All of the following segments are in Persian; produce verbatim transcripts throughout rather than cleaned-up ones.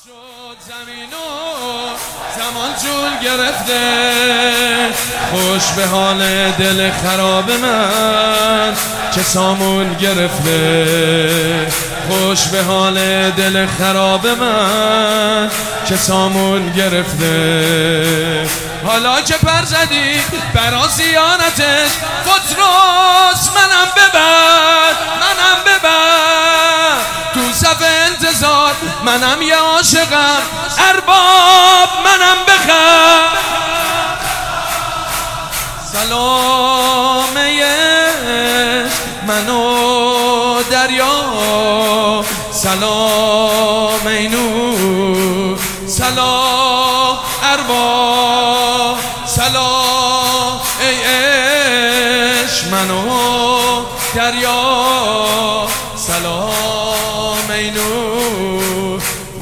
شد زمین و زمان جون گرفته، خوش به حال دل خراب من که سامون گرفته، خوش به حال دل خراب من که سامون گرفته. حالا که پر زدی برا زیارتش بطرس منم ببر، منم ببر تو صف انتظار، منم یه عاشقم ارباب منم بخر. سلامه منو دریا، سلام اینو، سلام ارباب، سلام ای عشق منو دریا، سلام اینو،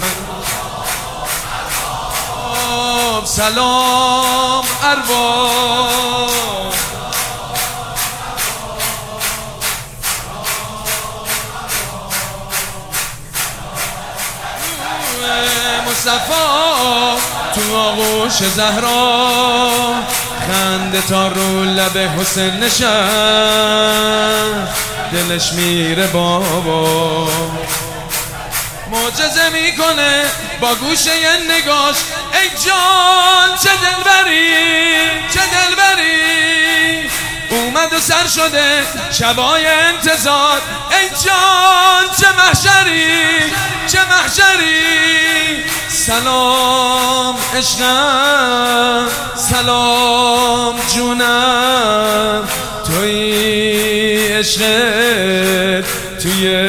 سلام ارباب. مصطفی تو آغوش زهرا، خنده تا رو لب حسین نشست، دلش میره بابا، معجزه میکنه با گوشه نگاش. ای جان چه دلبری، چه دلبری، اومد و سر شده شبای انتظار. ای جان چه محشری، چه محشری، سلام عشقم، سلام جونم، توی عشقت توی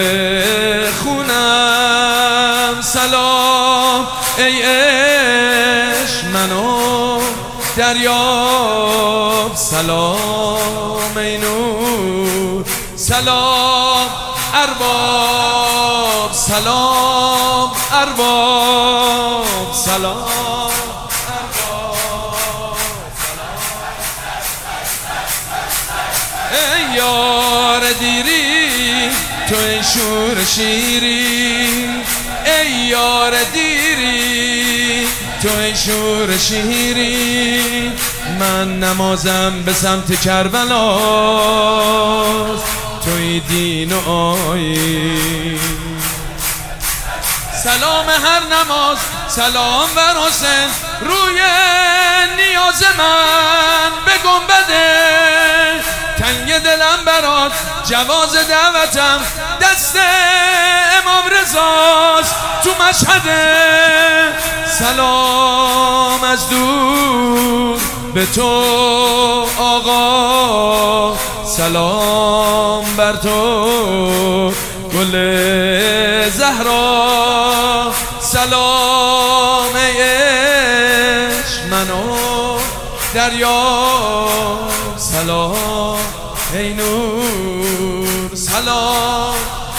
خونم. سلام ای عشق منو دریاب، سلام ای نور، سلام ارباب، سلام ارباب، سلام ارباب. ای یار دیری تو ای شور شیری، ای یار دیری تو ای شور شیری، من نمازم به سمت کربلاست، توی دین و آیین. سلام هر نماز، سلام بر حسین، روی نیاز من به گنبده، تنگ دلم برات جواز دعوتم، دست امام رضاست تو مشهده. سلام از دور به تو آقا، سلام بر تو گل زهرا، سلام ای عشق منو دریا، سلام ای نور، سلام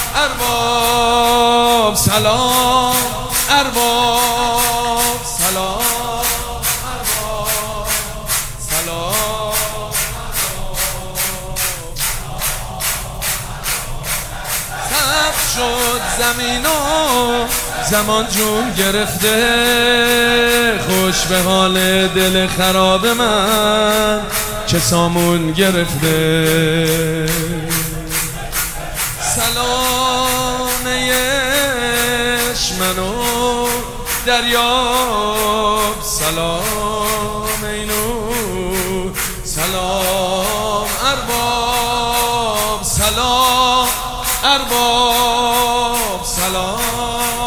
ارباب، سلام ارباب، سلام ارباب، سلام سبز شد زمین و زمان جون گرفته، خوش به حال دل خراب من که سامون گرفته. سلام ای عشق منو دریاب، سلام ای نور، سلام ارباب، سلام ارباب، سلام